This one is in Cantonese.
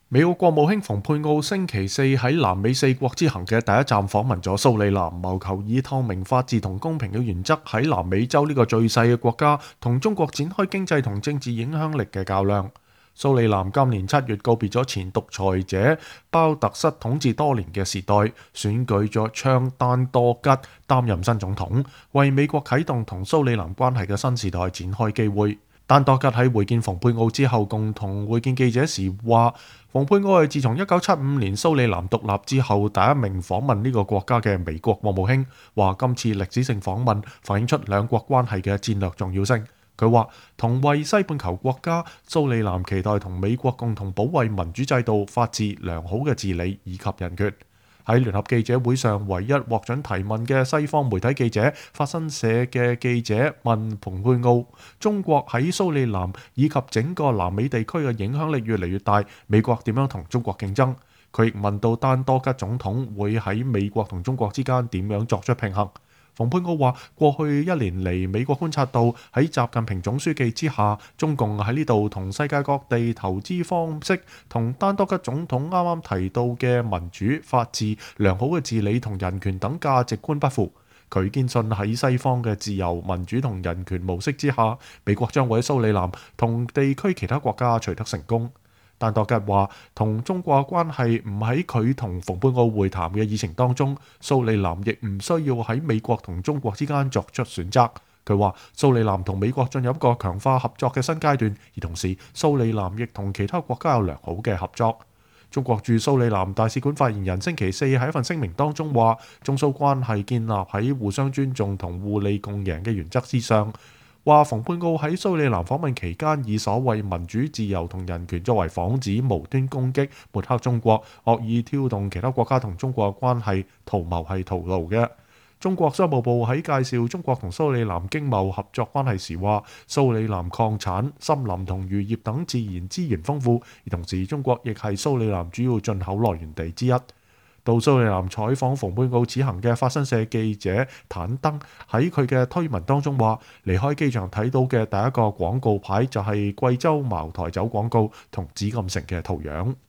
美國國務卿蓬佩奧星期四喺南美四國之行嘅第一站訪問咗蘇里南，謀求以透明、法治同公平嘅原則喺南美洲呢個最細嘅國家同中國展開經濟同政治影響力嘅較量。蘇里南今年7月告別咗前獨裁者鮑特瑟統治多年嘅時代，選舉咗昌丹多吉擔任新總統，為美國啟動同蘇里南關係嘅新時代展開機會。丹多吉喺會見蓬佩奧之後，共同會見記者時話，蓬佩奧係自從1975年蘇里南獨立之後第一名訪問呢個國家嘅美國國務卿，話今次歷史性訪問反映出兩國關係嘅戰略重要性。佢話同為西半球國家，蘇里南期待同美國共同保衛民主制度、法治、良好嘅治理以及人權。喺聯合記者會上，唯一獲准提問嘅西方媒體記者法新社嘅記者問蓬佩奧：中國喺蘇里南以及整個南美地區嘅影響力越嚟越大，美國點樣同中國競爭？佢亦問到丹多吉總統會喺美國同中國之間點樣作出平衡？蓬佩奧話：過去1年嚟，美國觀察到喺習近平總書記之下，中共喺呢度同世界各地投資方式同丹多吉總統啱啱提到嘅民主、法治、良好嘅治理同人權等價值觀不符。佢堅信喺西方嘅自由、民主同人權模式之下，美國將會喺蘇里南同地區其他國家取得成功。丹多吉話：同中國關係唔喺佢同蓬佩奧會談嘅議程當中，蘇里南亦唔需要喺美國同中國之間作出選擇。佢話蘇里南同美國進入一個強化合作嘅新階段，而同時蘇里南亦同其他國家有良好嘅合作。中國駐蘇里南大使館發言人星期四喺一份聲明當中話：中蘇關係建立喺互相尊重同互利共贏嘅原則之上。話蓬佩奧喺蘇里南訪問期間，以所謂民主、自由同人權作為幌子，無端攻擊、抹黑中國，惡意挑動其他國家同中國嘅關係，圖謀係徒勞嘅。中國商務部喺介紹中國同蘇里南經貿合作關係時話，蘇里南礦產、森林同漁業等自然資源豐富，而同時中國亦係蘇里南主要進口來源地之一。到蘇里南採訪蓬佩奧此行嘅法新社記者坦登喺佢嘅推文當中話，離開機場睇到嘅第一個廣告牌就係貴州茅台酒廣告同紫禁城嘅圖樣。